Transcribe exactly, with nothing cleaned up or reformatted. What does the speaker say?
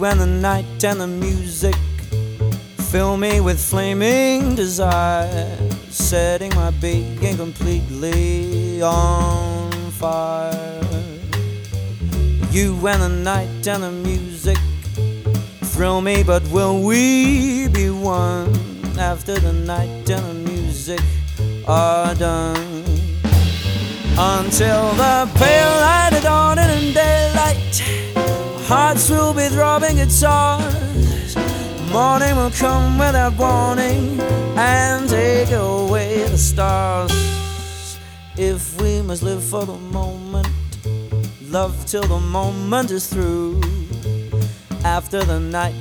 and the night and the music fill me with flaming desire, setting my being completely on fire. You and the night and the music thrill me, but will we be one after the night and the music are done? Until the pale light of dawn and in daylight, hearts will be throbbing guitars. Morning will come without warning and take away the stars. If we must live for the moment, love till the moment is through. After the night